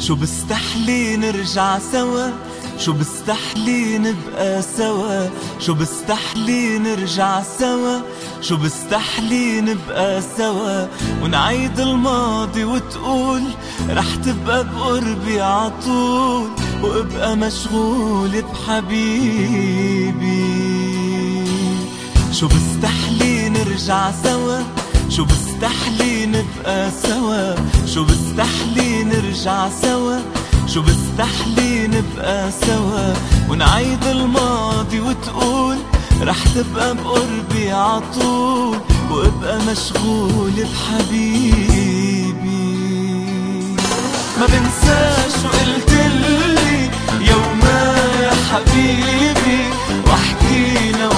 شو بستحلي نرجع سوا، شو بستحلي نبقى سوا، شو بستحلي نرجع سوا، شو بستحلي نبقى سوا، ونعيد الماضي وتقول رح تبقى بقربي عطول، وابقى مشغول بحبيبي. شو بستحلي نرجع سوا، شو بستحلي نبقى سوا، شو بستحلي نرجع سوا، شو بستحلي نبقى سوا، ونعيد الماضي وتقول رح تبقى بقربي عطول، وابقى مشغول بحبيبي. ما بنساش وقلتلي يوما يا حبيبي، واحكينا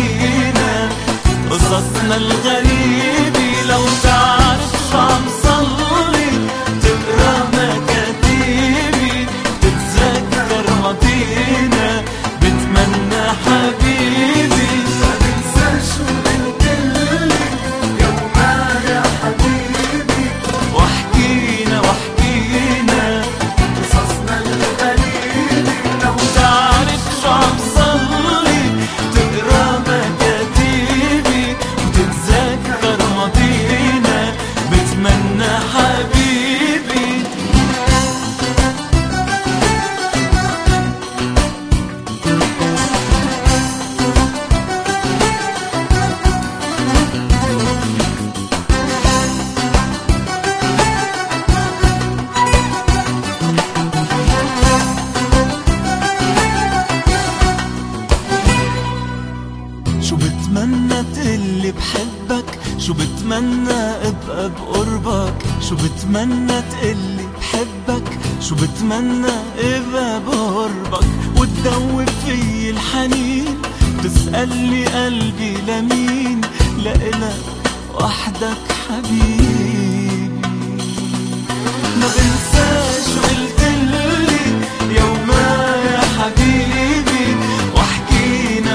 قصصنا الغريبة. لو تعرف شو عم صلي تقرا مكاتيبي، تتذكر ماضينا بتمنى حبيبي. ما بنساش وقلتلي يوما يا حبيبي، واحكينا قصصنا الغريبة. لو تعرف شو عم صلي تقرا مكاتيبي، تتذكر ماضينا بتمنى حبيبي. شو بتمنى تقلي بحبك، شو بتمنى ابقى بقربك، شو بتمنى تقلي بحبك، شو بتمنى ابقى بقربك، وتدوب في الحنين تسألي قلبي لمين، لإلك وحدك حبيبي. ما بنساش وقلتلي يوما يا حبيبي، واحكينا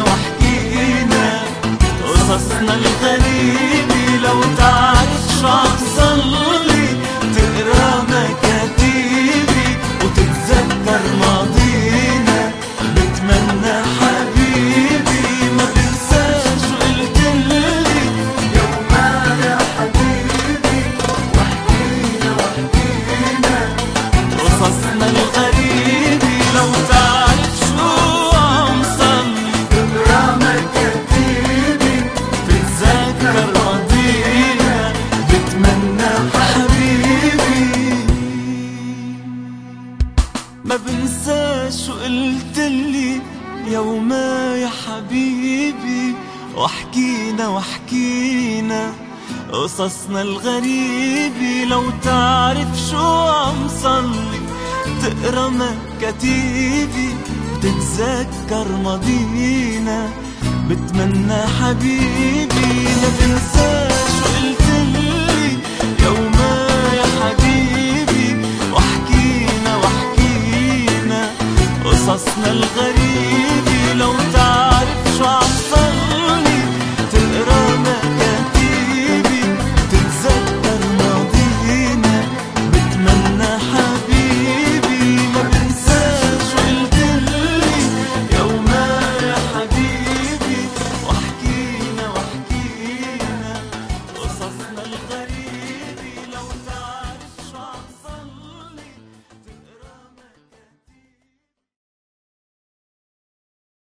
قصصنا الغريبة. لو تعرف شو عم صلي تقرا مكاتيبي، وتتذكر ماضينا بتمنى حبيبي. ما بنساش وقلتلي يوما يا حبيبي، واحكينا قصصنا الغريبة. لو تعرف شو عم صلي تقرا مكاتيبي، تتذكر ماضينا بتمنى حبيبي. ما بنساش وقلتلي يوما يا حبيبي، واحكينا قصصنا الغريبة. لو تعرف شو عم صلي تقرا مكاتيبي، تتذكر ماضينا بتمنى حبيبي. ما بنساش